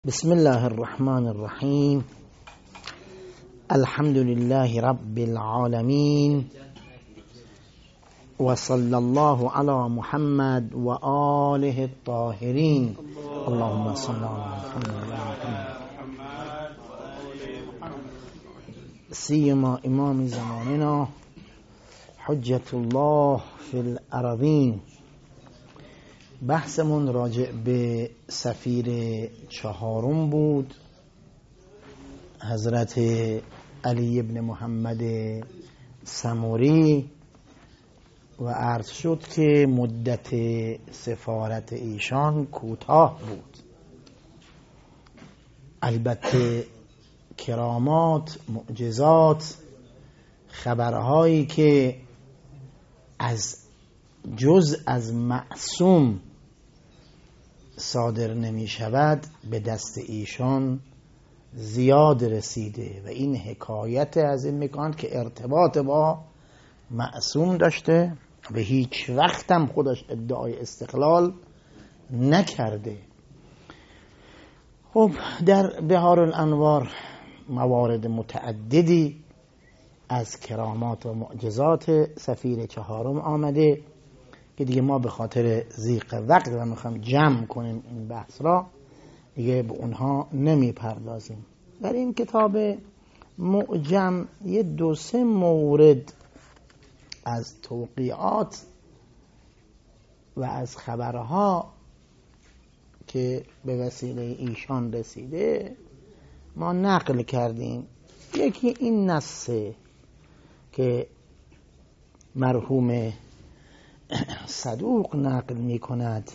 بسم الله الرحمن الرحيم. الحمد لله رب العالمين، وصلى الله على محمد وآله الطاهرين. اللهم صل على محمد سيما امام زماننا حجة الله في الأراضين. بحثمون راجع به سفیر چهارم بود، حضرت علی ابن محمد سموری، و عرض شد که مدت سفارت ایشان کوتاه بود. البته کرامات، معجزات، خبرهایی که از معصوم صادر نمی شود به دست ایشان زیاد رسیده و این حکایت از این میکنند که ارتباط با معصوم داشته و هیچ وقت هم خودش ادعای استقلال نکرده. خب در بهار الانوار موارد متعددی از کرامات و معجزات سفیر چهارم آمده که دیگه ما به خاطر ضیق وقت و میخوایم جمع کنیم این بحث را، دیگه به اونها نمی پردازیم. در این کتاب معجم یه 2-3 مورد از توقیعات و از خبرها که به وسیله ایشان رسیده ما نقل کردیم. یکی این نصه که مرحوم صدوق نقل می کند: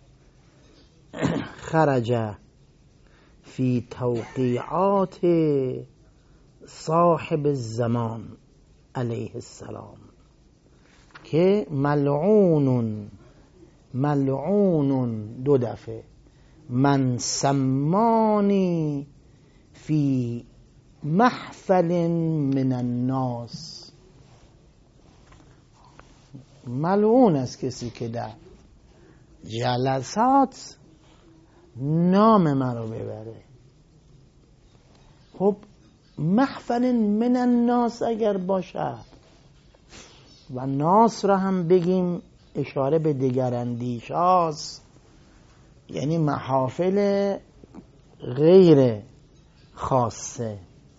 خرج فی توقیعات صاحب الزمان علیه السلام، که ملعون 2 دفعه من سمانی فی محفل من الناس. ملعون است کسی که در جلسات نام من رو ببره. خب محفل من الناس اگر باشد و ناس را هم بگیم اشاره به دگراندیش هاست، یعنی محافل غیر خاصه،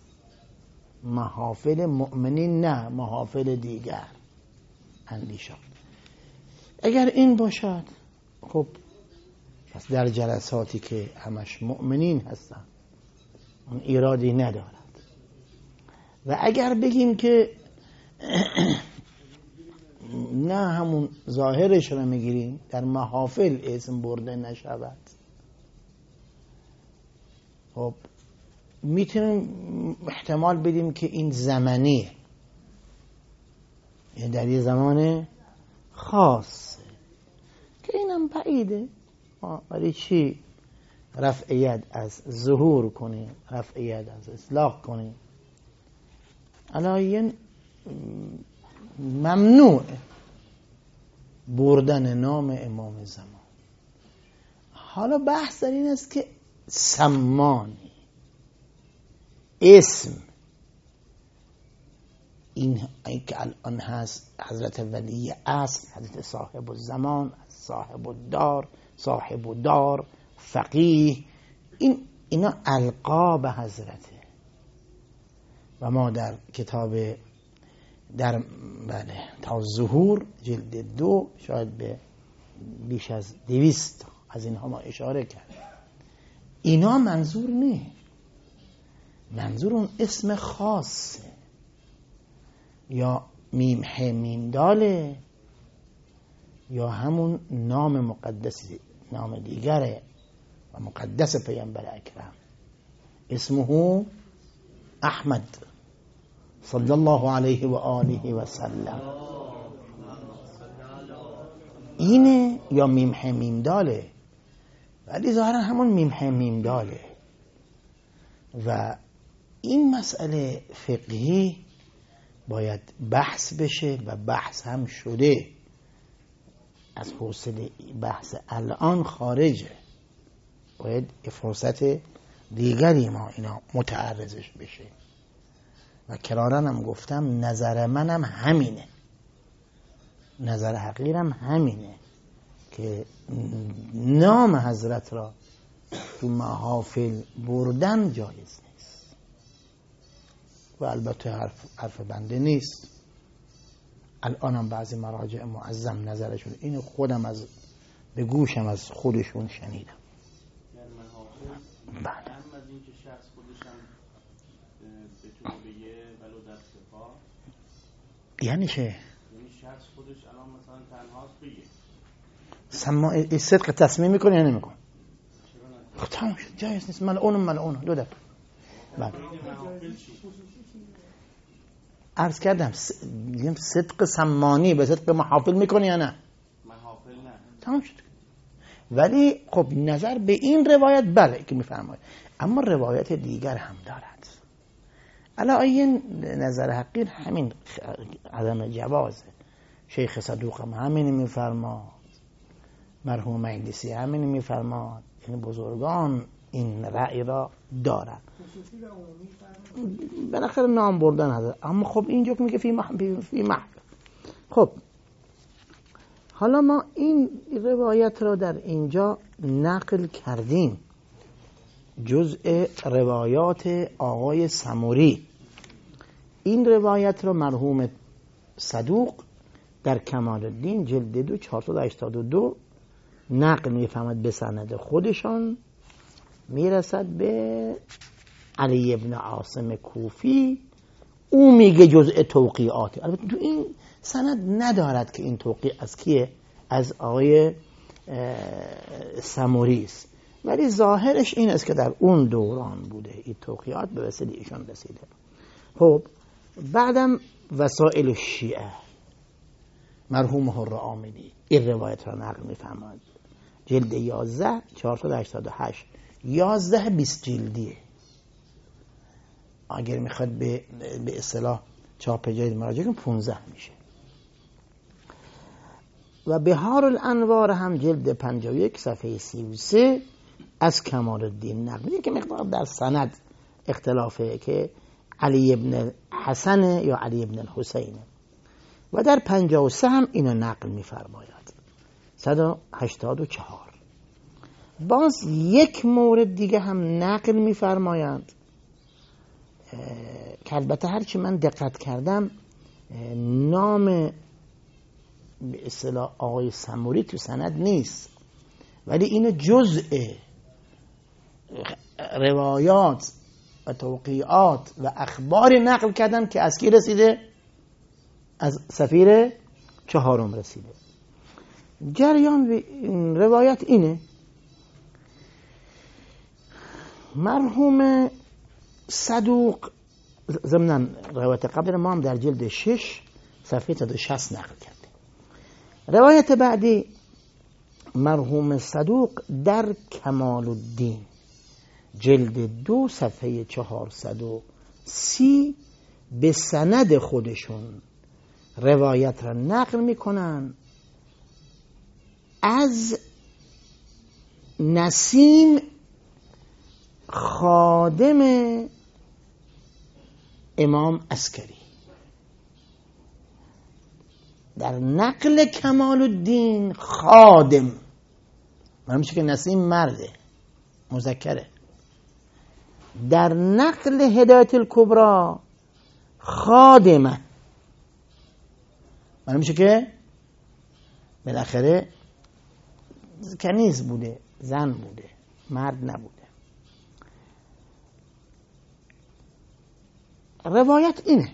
محافل مؤمنین نه، محافل دیگر اندیشان. اگر این باشد خب پس در جلساتی که همش مؤمنین هستن اون ایرادی ندارد. و اگر بگیم که نه، همون ظاهرش رو میگیریم، در محافل اسم برده نشود، خب میتونیم احتمال بدیم که این زمانیه، یعنی در یه زمان خاص که اینم بعیده. برای چی رفع ید از ظهور کنیم، رفع ید از اصلاح کنیم؟ علایین ممنوع بردن نام امام زمان. حالا بحث در این است که سمانی اسم این که الان هست حضرت ولی اصل، حضرت صاحب الزمان، صاحب الدار، صاحب الدار، فقیه، اینا القاب حضرته. و ما در کتاب در تا ظهور جلد 2 شاید به بیش از 200 از اینها ما اشاره کردیم. اینا منظور نه، منظور اون اسم خاصه، یا میم ح میم داله، یا همون نام مقدسی، نام دیگره و مقدس پیامبر اکرم، اسمه احمد صلی الله علیه و آله و سلم. اینه یا میم ح میم داله، ولی ظاهرا همون میم ح میم داله. و این مسئله فقهی باید بحث بشه و بحث هم شده، از حوصله بحث الان خارجه. باید فرصت دیگری ما اینا متعرضش بشه. و کرارن هم گفتم نظر منم همینه، نظر حقیرم همینه که نام حضرت را تو محافل بردن جایز نیست. و البته حرف بنده نیست، الانم بعضی مراجع معظم نظرشون اینو، خودم به گوشم از خودشون شنیدم. یعنی محافل بله. هم از این که شخص خودشم بتونه بگه ولو در سپاه، یعنی چه؟ یعنی شخص خودش الان مثلا تنهاست بگه صدق تصمیم میکنه یا نمیکنه؟ خب تمام شد، جایز نیست. ملعون دو در. بله. عرض کردم صدق سمانی به صدق محافل میکنه یا نه؟ محافل نه. تمام شد. ولی خب نظر به این روایت بله که میفرماید، اما روایت دیگر هم دارد. علاوه نظر حقیر همین عدم جوازه. شیخ صدوق هم همین میفرماد، مرحوم مجلسی همین میفرماد. این بزرگان این رأی را دارن، بالاخره نام بردن هست. اما خب اینجا که میگه فی محل. خب حالا ما این روایت را در اینجا نقل کردیم، جزء روایات آقای سموری. این روایت را مرحوم صدوق در کمال الدین جلد 2 482 نقل میفهمد به سند خودشان، میرسد به علی ابن عاصم کوفی. او میگه جزء توقیعاته. البته تو این سند ندارد که این توقیع از کیه، از آقای سموری است، ولی ظاهرش این است که در اون دوران بوده این توقیعات به وسیله ایشان رسیده. خب بعدم وسائل الشیعه مرحوم حر آمدی این روایت را نقل میفرماد، جلد 11 488 11-20 جلدیه. اگر میخواد به اصطلاح چاپ جدید مراجعه کنیم 15 میشه. و بهار الانوار هم جلد 51 صفحه 33 از کمال الدین نقل میده که مقدار در سند اختلافه که علی ابن حسن یا علی ابن الحسین. و در 53 هم اینو نقل میفرماید 184. باز یک مورد دیگه هم نقل میفرمایند که البته هرچی من دقت کردم نام به اصطلاح آقای سموری تو سند نیست، ولی اینو جزء روایات و توقیعات و اخبار نقل کردن که از کی رسیده؟ از سفیر چهارم رسیده. جریان این روایت اینه، مرحوم صدوق ضمن روایت قبل ما هم در جلد 6 صفحه 160 نقل کرده. روایت بعدی مرحوم صدوق در کمال الدین جلد 2 صفحه 430 به سند خودشون روایت را نقل میکنن از نسیم خادم امام عسکری. در نقل کمال الدین خادم، من میشه که نسیم مرده مذکره. در نقل هدایت الکبری خادمه، من میشه که بالاخره کنیز بوده، زن بوده، مرد نبوده. روایت اینه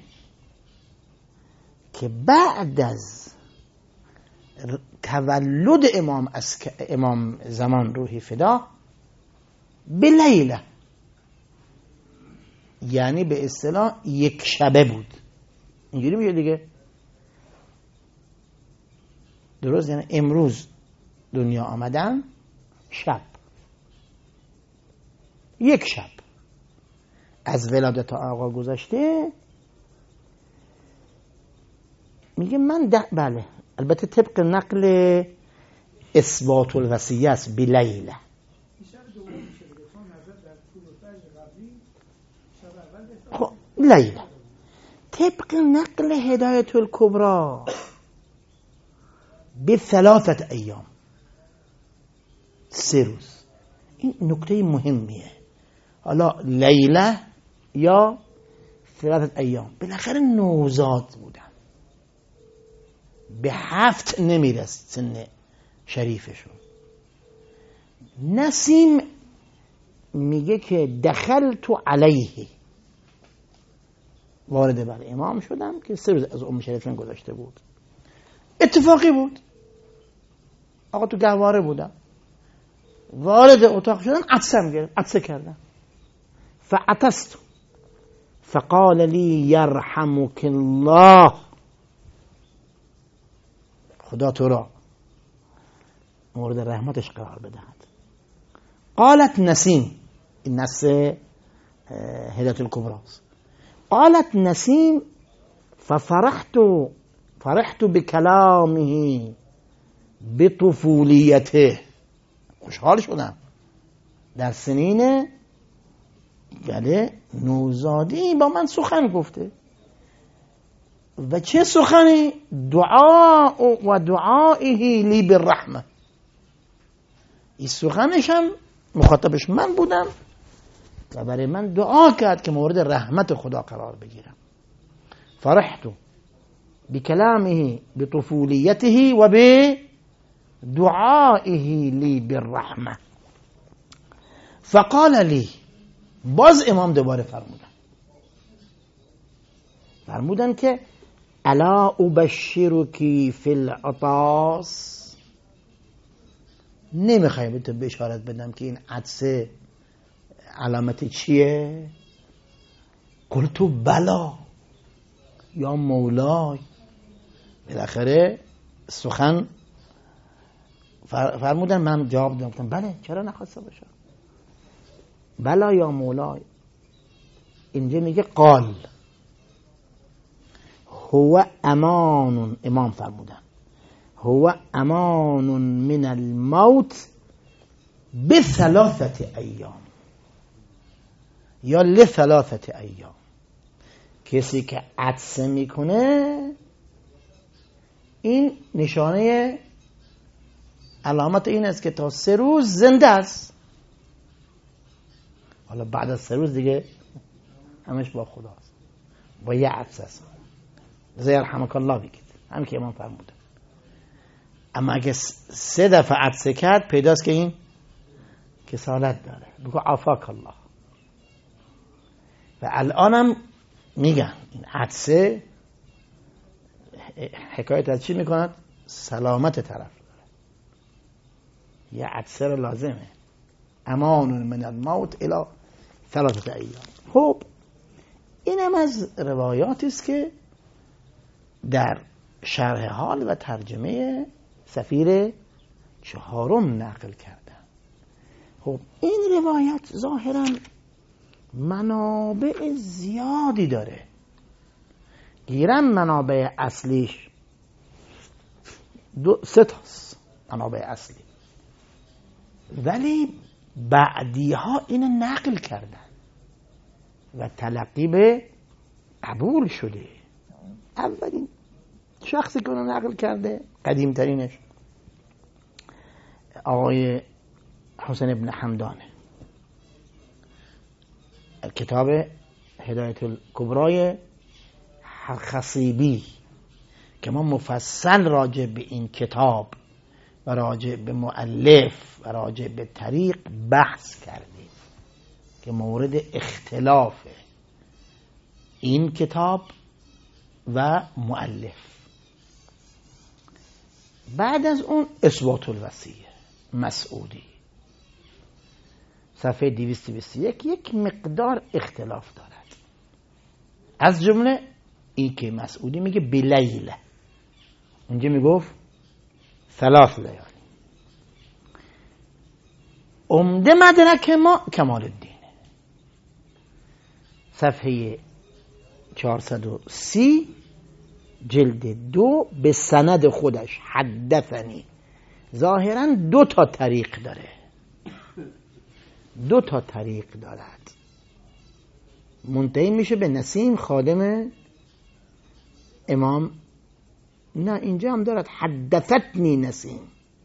که بعد از تولد امام زمان روحی فدا به لیله، یعنی به اصطلاح یک شبه بود، اینجوری میگه دیگه درست، یعنی امروز دنیا آمدن شب، یک شب از ولادت آقا گذشته. میگه من بله، البته طبق نقل اثبات الوصیه است بلیله. خب لیله طبق نقل هدایت الکبرا به 3 ایام 3 روز. این نکته مهمیه. حالا لیله یا 3 ایام، بالاخره نوزاد بودن، به 7 نمیرسید سن شریفشون. نسیم میگه که دخلت علیه، وارد بر امام شدم که 3 روز از شریفشون گذشته بود. اتفاقی بود، آقا تو گهواره بودم، وارد اتاق شدم، عطسم گرفت، عطسه کردم. فعطست فقال لی یرحمک الله، خدا تو را مورد رحمتش قرار بدهد. قالت نسیم، این نص هدایت الکبرى است. قالت نسیم فرحت بکلامه بطفولیته، خوشحال شدم در سنین نوزادی با من سخن گفته. و چه سخنی؟ دعائه لی بالرحمه، این سخنش هم مخاطبش من بودم و برای من دعا کرد که مورد رحمت خدا قرار بگیرم. فرحت بکلامه بطفولیته و بدعائه لی بالرحمه. فقال لی، باز امام دوباره فرمودن که الا ابشرکی فی العطاس، نمیخوای به تو بشارت بدم که این عطسه علامت چیه؟ قلت بلا یا مولای. بالاخره سخن فرمودن، من جواب دادم بله، چرا نخواسته باشم، بلا یا مولای. اینجا میگه قال هو امان، امام فرمودن هو امان من الموت ب3 ایام یا ل3 ایام. کسی که عطسه میکنه این نشانه علامت این است که تا 3 روز زنده است. حالا بعد از 3 روز دیگه همش با خداست، با یه عطسه است. زیر رحمک الله بگید، هم که امام فرمودن. اما اگه 3 دفعه عطسه کرد پیداست که این کسالت داره، بگو عافاک الله. و الانم میگن این عطسه حکایت از چی میکند؟ سلامت طرف داره. یه عطسه رو لازمه. امان من الموت الی 3 ایام. خب اینم از روایاتی است که در شرح حال و ترجمه سفیر 4 نقل کردن. خب این روایت ظاهرا منابع زیادی داره. گیرم منابع اصلیش 3 تاست منابع اصلی، ولی بعدی ها اینو نقل کردن و تلقی به قبول شده. اولین شخصی که اونو نقل کرده، قدیم ترینش، آقای حسین ابن حمدانه، کتاب هدایت الکبرای خصیبی که ما مفصل راجع به این کتاب و راجع به مؤلف و راجع به طریق بحث کردیم که مورد اختلاف این کتاب و مؤلف. بعد از اون اثبات الوصیه مسعودی صفحه 221 یک مقدار اختلاف دارد، از جمله این که مسعودی میگه بلیله، اونجا میگفت 3 لیالی. عمده مدرک ما کمال الدین صفحه 430 جلد 2 به سند خودش حدثنی، ظاهرا 2 تا طریق داره. دو تا طریق دارد، منتهی میشه به نسیم خادم امام. نه اینجا هم دارد حدثتنی نسیم،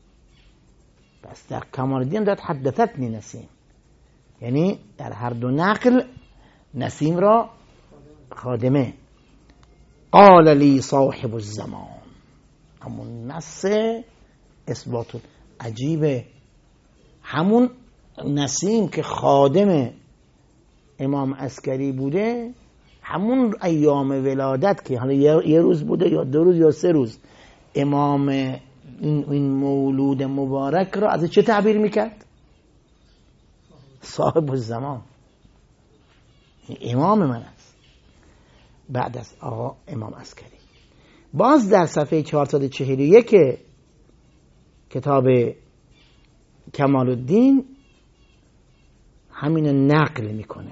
پس در کمال الدین دارد حدثتنی نسیم، یعنی در هر دو نقل نسیم را خادمه. قال لی صاحب الزمان، همون نص اثبات عجیبه، همون نسیم که خادم امام عسکری بوده، همون ایام ولادت که حالا یه روز بوده یا 2 روز یا 3 روز، امام این مولود مبارک را از چه تعبیر میکرد؟ صاحب الزمان، امام من است بعد از آقا امام عسکری. باز در صفحه 441 کتاب کمال الدین همین نقل میکنه،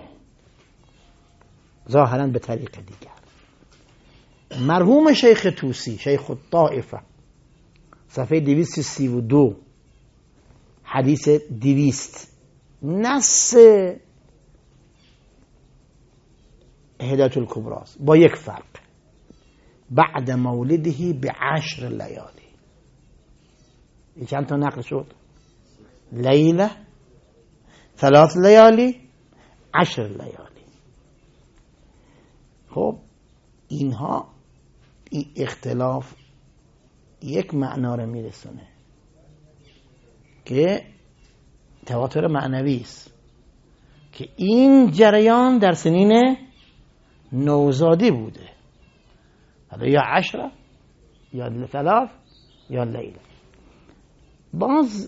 ظاهرا به طریق دیگر. مرحوم شیخ طوسی، شیخ الطائفه، صفحه 232 حدیث 200، نص هدایت الکبری با یک فرق، بعد مولده ب10 لیالی. این چند تا نقل شد؟ لیله، 3 لیالی، 10 لیالی. خب اینها این اختلاف یک معنا رو میرسونه که تواتر معنوی است، که این جریان در سنین نوزادی بوده، حالا یا 10 یا 3 یا لیله. باز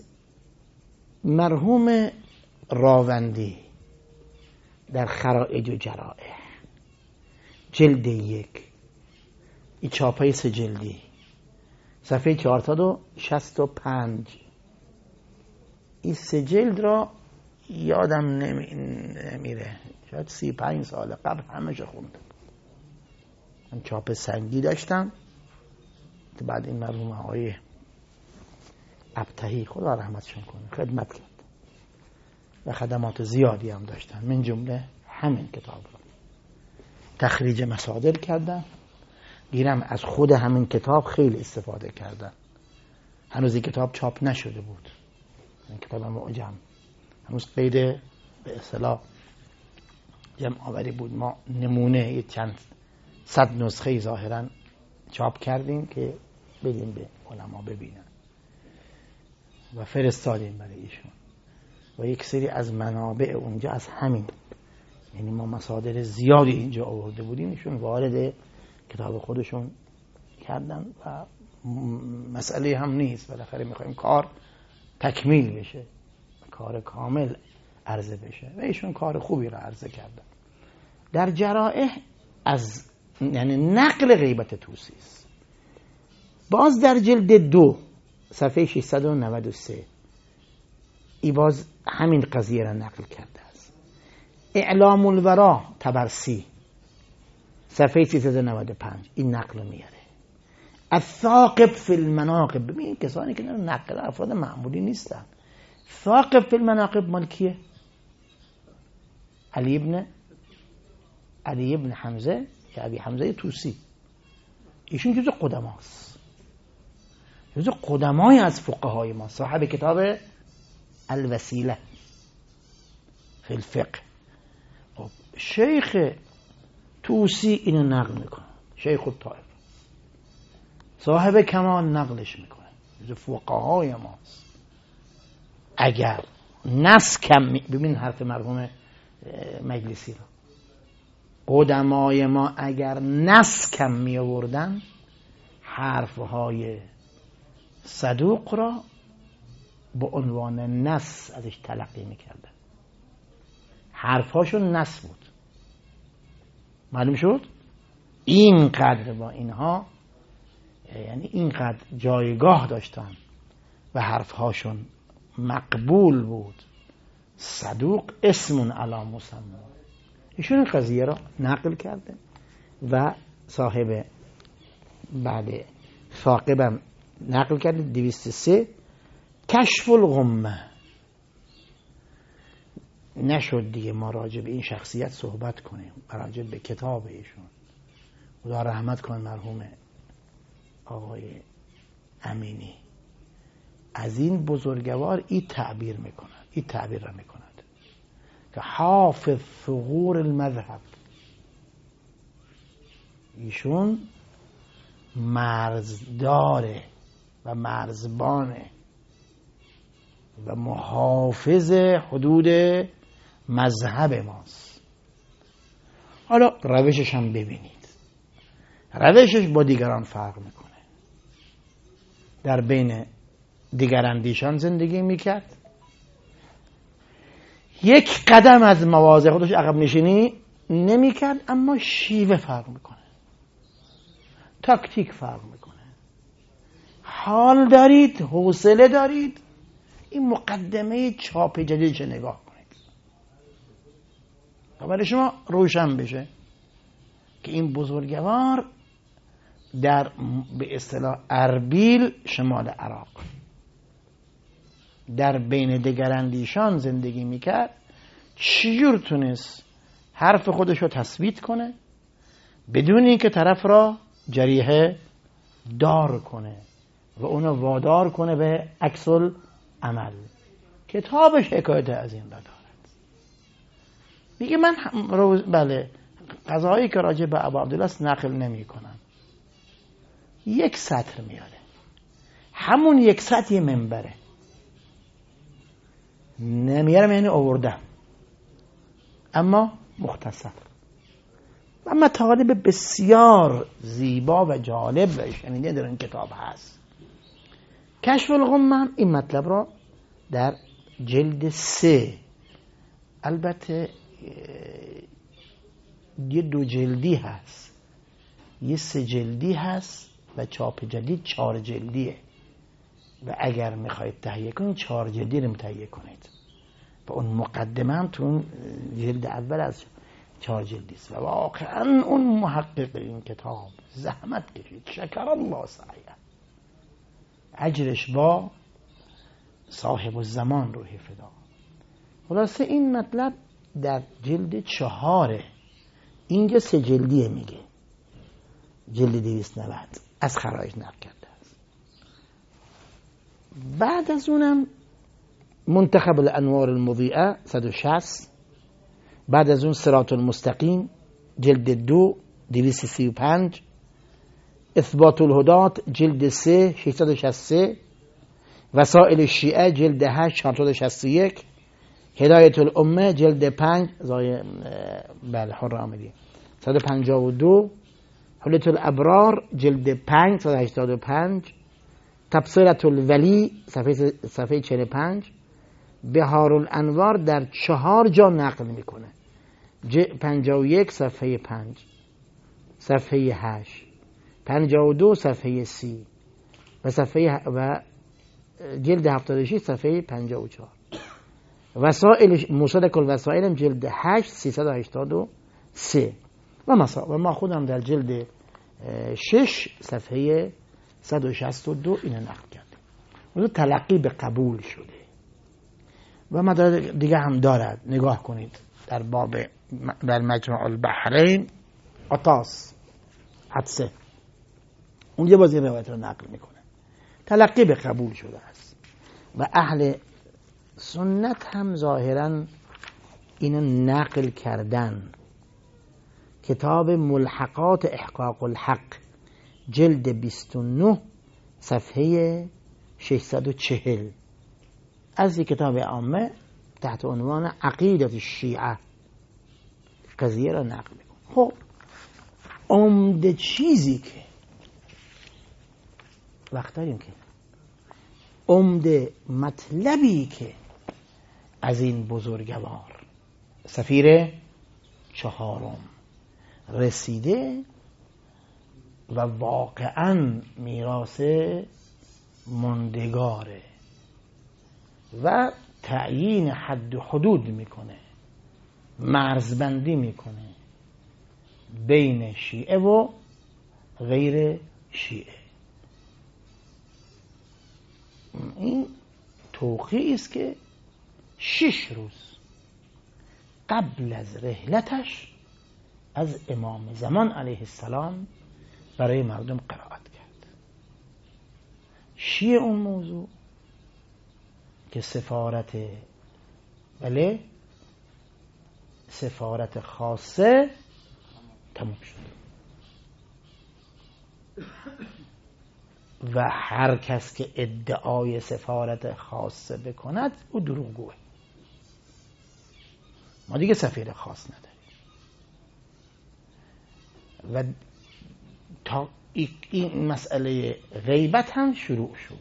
مرحوم راوندی در خرائج و جرائح جلد 1، این چاپه 3 جلدی، صفحه 465، این 3 جلد را یادم نمیره، شاید 35 سال قبل همشه خوندم. من چاپ سنگی داشتم، بعد این مرحوم آقای ابتهی خدا رحمتشون کنه خدمت کرد و خدمات زیادی هم داشتن، من جمله همین کتاب را تخریج مصادر کردن، گیرم از خود همین کتاب خیلی استفاده کردن. هنوز این کتاب چاپ نشده بود، این کتاب معجم هنوز قید به اصطلاح جمع آوری بود. ما نمونه چند 100 نسخه ظاهرا چاپ کردیم که بدیم به علما ببینن و فرستادیم برای ایشون، و یک سری از منابع اونجا از همین، یعنی ما مصادر زیادی اینجا آورده بودیم، ایشون وارد کتاب خودشون کردن و مسئله هم نیست، بالاخره میخوایم کار تکمیل بشه، کار کامل عرضه بشه و ایشون کار خوبی را عرضه کردن. در جرائح از یعنی نقل غیبت طوسی است. باز در جلد 2 صفحه 693 ای باز همین قضیه را نقل کرده است. اعلام الورا طبرسی صفحه 395 این نقل میاره. الثاقب فی المناقب، ببین کسانی که نقل افراد معمولی نیستن. ثاقب فی المناقب مال کیه؟ علی ابن حمزه که ابی حمزه طوسی، ایشون جزء قدماست، جزء قدمای از فقهای ما، صاحب کتاب الوسیله فی الفقه. شیخ طوسی اینو نقل میکنه، شیخ الطائفه، صاحب کمال نقلش میکنه، جزء فقهای ماست. اگر نص کم ببین حرف مرحوم مجلسی را، قدمای ما اگر نص کم می آوردن حرفهای صدوق را با عنوان نص ازش تلقی میکردن، حرفهاشون نص بود. معلوم شد اینقدر با اینها، یعنی اینقدر جایگاه داشتن و حرفهاشون مقبول بود. صدوق اسم علی مسمی، ایشون این قضیه را نقل کرده و صاحب بعد ثاقبم نقل کرده. 203 کشف الغمه، نشد دیگه ما راجع به این شخصیت صحبت کنیم، راجع به کتاب ایشون. خدا رحمت کنه مرحوم آقای امینی. از این بزرگوار این تعبیر را میکند که حافظ ثغور المذهب. ایشون مرزداره و مرزبانه و محافظ حدود مذهب ماست. حالا روشش هم ببینید، روشش با دیگران فرق میکنه. در بین دیگر اندیشان زندگی میکرد، یک قدم از مواضع خودش عقب نشینی نمیکرد، اما شیوه فرق میکنه، تاکتیک فرق میکنه. حال دارید، حوصله دارید، این مقدمه چاپ جدیدش نگاه کنید تا برای شما روشن بشه که این بزرگوار در به اصطلاح اربیل شمال عراق در بین دگراندیشان زندگی میکرد، چجور تونست حرف خودش رو تثبیت کنه بدون اینکه طرف را جریحه دار کنه و اونو وادار کنه به عکس العمل. کتابش حکایت از این را دارد. میگه من بله قضایی که راجع به ابو عبدالله نقل نمی کنم، یک سطر میاره، همون یک سطر یه منبره، نمیارم یعنی آوردم، اما مختصر و مطالب بسیار زیبا و جالب و شنیده در این کتاب هست. کشف الغمه هم این مطلب را در جلد 3، البته یه 2 جلدی هست، یه 3 جلدی هست و چاپ جدید 4 جلدیه و اگر میخواید تهیه کنید 4 جلدی رو تهیه کنید و اون مقدمه هم تو اون جلد اول از 4 جلدی است و واقعا اون محقق این کتاب زحمت کشید، شکر الله سعیه، اجرش با صاحب الزمان روحی فدا. خلاصه این مطلب در جلد 4، اینجا 3 جلدیه، میگه جلد 290 از خرایط نقل کرده است. بعد از اونم منتخب الانوار المضیئه 160، بعد از اون صراط المستقیم جلد 2 235، اثبات الهدات جلد 3 663، وسائل الشیعه جلد 8 461، هدایت الامه جلد 5 بله حرامدی 152، حلت الابرار جلد 5 185، تبصرة الولی صفحه 45، بهار الانوار در 4 جا نقل میکنه، 51 صفحه 5 صفحه 8 52 صفحه 30 و صفحه و جلد 76 صفحه 54. وسائل مصدق الوسائل جلد 8 383 و ما خودم در جلد 6 صفحه 162 اینو نقل کردیم. اون تلقی به قبول شده و مدارک دیگه هم دارد، نگاه کنید در باب در مجمع البحرین عطاس حدثه اون یه بازی روایت رو نقل میکنه، تلقی به قبول شده است و اهل سنت هم ظاهرا اینو نقل کردن. کتاب ملحقات احقاق الحق جلد 29 صفحه 640 از یک کتاب عامه تحت عنوان عقیدت الشیعه قضیه را نقل میکنه. خب عمده چیزی که وقت داریم که عمده مطلبی که از این بزرگوار سفیر 4 رسیده و واقعا میراث ماندگاره و تعیین حد و حدود میکنه، مرزبندی میکنه بین شیعه و غیر شیعه. این توقیعی است که 6 روز قبل از رحلتش از امام زمان علیه السلام برای مردم قرائت کرد. چیه اون موضوع؟ که سفارت خاصه تموم شد و هر کس که ادعای سفارت خاصه بکند او دروغگوه. ما دیگه سفیر خاص نداریم و تا این مسئله غیبت هم شروع شد.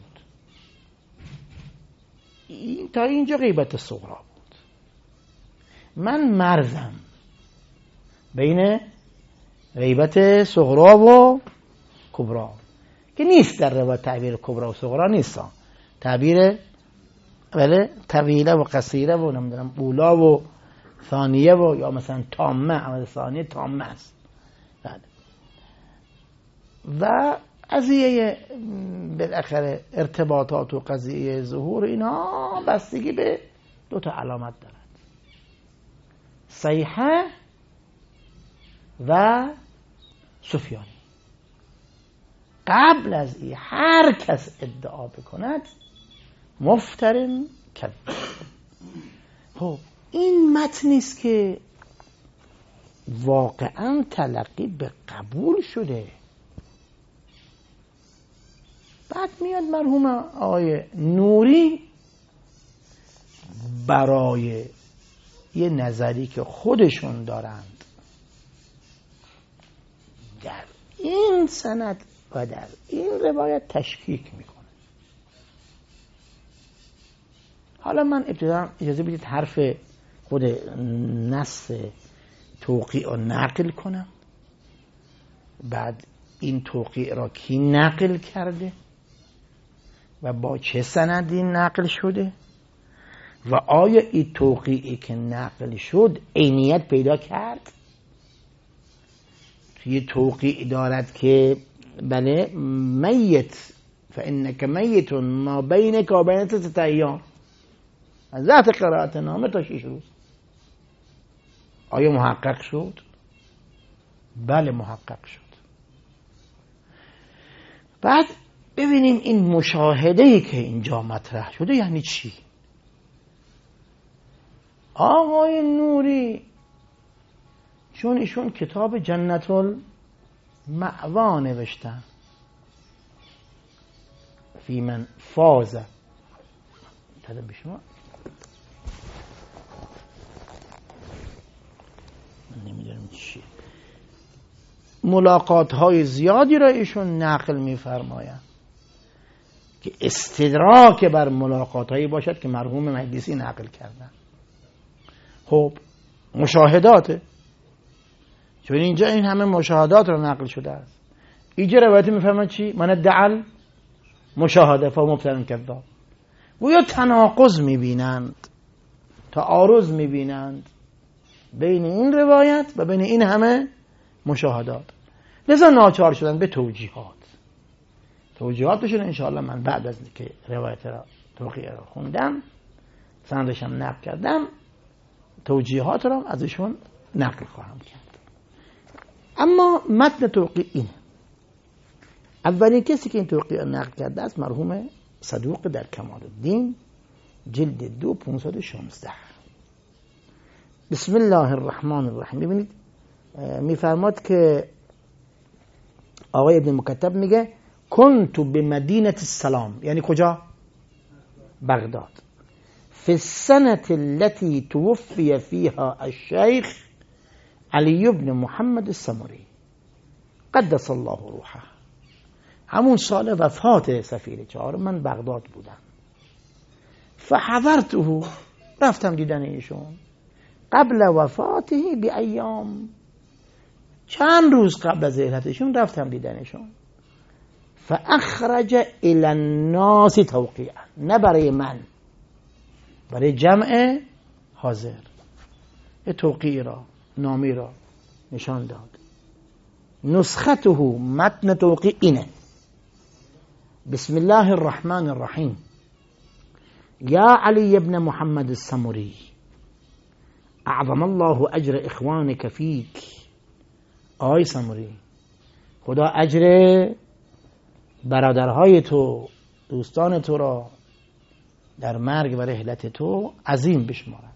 تا اینجا غیبت صغرا بود. من مرزم بین غیبت صغرا و کبرا که نیست در روایت تعبیر کبرا و صغرا نیست، تعبیر بله طویله و قصیره و نمیدونم اولا و ثانیه و یا مثلا تامه، عمل ثانیه تامه است. بله. و قضیه بالاخره ارتباطات و قضیه ظهور اینا بستگی به دو تا علامت دارد، صیحه و سفیانی. قبل از این هر کس ادعا بکند مفترن کذاب. خب این متنی است که واقعا تلقی به قبول شده. بعد میاد مرحوم آقای نوری برای یه نظری که خودشون دارند در این سند و در این روایت تشکیک میکنه. حالا من ابتدا اجازه بدید حرف خود نص توقیع رو نقل کنم، بعد این توقیع را کی نقل کرده و با چه سندی نقل شده و آیا این توقیعی که نقل شد عینیت پیدا کرد. توی توقیع دارد که بله میت فانک میت ما بینک و بین 3 ایام، از ذات قرائت نامه تا 6 روز. آیا محقق شد؟ بله محقق شد. بعد ببینیم این مشاهده‌ای که اینجا مطرح شده یعنی چی. آقای نوری چون ایشون کتاب جنت المأوا نوشتن فی من فاز، طلب شما من نمیدونم چی، ملاقات های زیادی را ایشون نقل میفرمایند که استدراک بر ملاقات هایی باشد که مرحوم مجلسی نقل کردن. خب مشاهداته، چون اینجا این همه مشاهدات را نقل شده است. اینجا روایتی میفرماید چی؟ من دعل مشاهده فمبتل کذاب. گویا تناقض میبینند، تعارض میبینند بین این روایت و بین این همه مشاهدات، لذا ناچار شدن به توجیهاتشون. انشاءالله من بعد از که روایت را توقیع را خوندم سندشم نقل کردم توجیهات را ازشون نقل خواهم کرد. اما متن توقیع اینه. اولین کسی که این توقیع نقل کرده است مرحوم صدوق در کمال الدین جلد 2 516. بسم الله الرحمن الرحیم. ببینید میفرماد که آقای ابن مکتب میگه کنت بمدینه السلام، یعنی کجا؟ بغداد. فی السنة التي توفی فیها الشیخ علی بن محمد السمری قدس الله روحه. همون سال وفات سفیر چهارم من بغداد بودم. فحضرته، رفتم دیدن ایشون قبل وفاته بایام، چند روز قبل از رحلتشون رفتم دیدنشون. فاخرج الى الناس توقیعا، نه برای من، برای جمع حاضر، یه توقیع را، نامی را نشان داد. نسخته متن توقیع اینه: بسم الله الرحمن الرحیم. یا علی ابن محمد السمری اعظم الله اجر اخوانک فیک. آی ساموری، خدا اجر برادرهای تو، دوستان تو را در مرگ و رحلت تو عظیم بشمارد.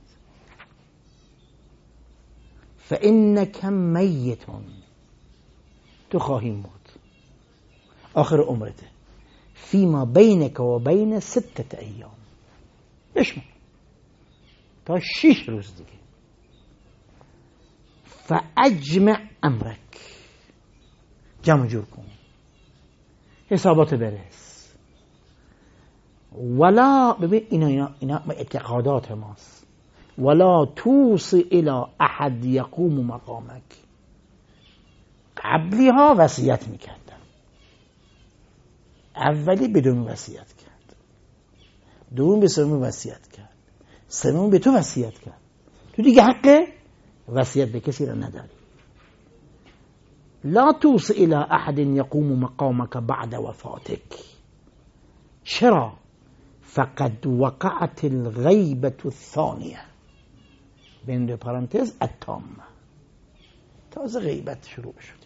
فانک میت، تو خواهی مرد آخر عمرته، فیما بینک و بین 6 ایام، بشمار تا 6 روز دیگه. فاجمع امرک، جمع جور کن، حسابات برس. ولا، ببین اینا اعتقادات ماست. ولا توصی الی احد یقوم مقامک. قبلی ها وصیت میکردن، اولی بدون وصیت کرد، دوم به سوم وصیت کرد، سوم به تو وصیت کرد. تو دیگه حق وصیت به کسی را نداری. لا توصی الی احد یقوم مقامک بعد وفاتک. چرا؟ فقد وقعت الغیبة الثانیه، بین دو پرانتز التامه، تازه غیبت شروع شده.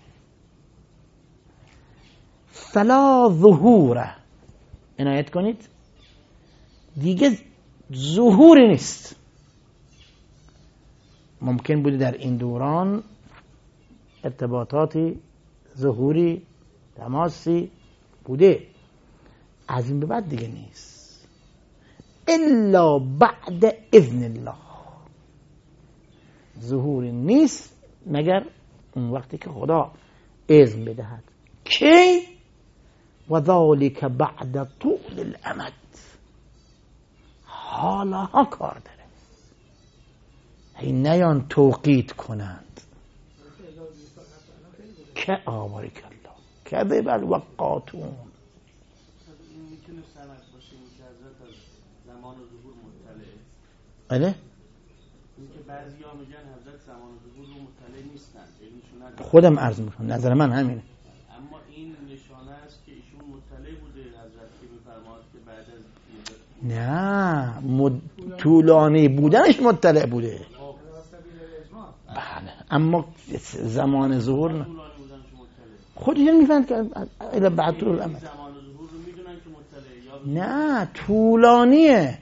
فلا ظهور، عنایت کنید، دیگه ظهوری نیست. ممکن بوده در این دوران ارتباطاتی ظهوری تماسی بوده، از این به بعد دیگه نیست. الا بعد اذن الله، ظهوری نیست مگر اون وقتی که خدا اذن بدهد. کی؟ و ذالک بعد طول الامد، حالا ها کار داره. این نیان توقیت کنند که آبارک الله کذب الوقاتون. این میتونه سند باشه که حضرت از زمان ظهور مطلعه. بله، اینکه بعضیا میگن حضرت زمان ظهور رو مطلع نیستن، علمشون نداره. خودم عرض میکنم، نظر من همینه. اما این نشانه است که ایشون مطلع بوده حضرت که میفرماد که بعد از نه، طولانی بودنش مطلع بوده. بله، اما زمان ظهور نه. خودشون میفهمند که الا بعد طول الامد. زمان ظهور رو میدونن که مطلع یا نه، طولانیه.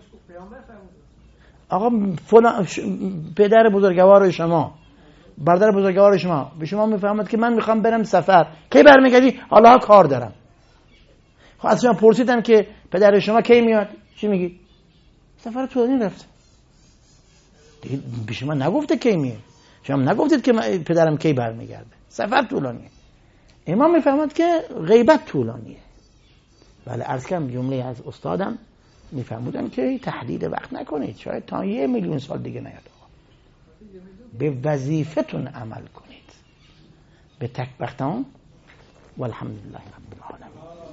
آقا فلان پدر بزرگوار شما، برادر بزرگوار شما به شما میفهمد که من میخوام برم سفر، کی برمیگردی؟ حالا کار دارم. خب از شما پرسیدن که پدر شما کی میاد، چی میگی؟ سفر طولانی رفته. دیگه به شما نگفته کی میاد، شما نگفتید که پدرم کی برمیگرده. سفر طولانیه. امام میفهمد که غیبت طولانیه. بله، عرض کردم جمله از استادم میفهمودن که تحدید وقت نکنید، شاید تا 1,000,000 سال دیگه نیاد. به وظیفتون عمل کنید، به تک بختان. والحمدلله رب العالمین.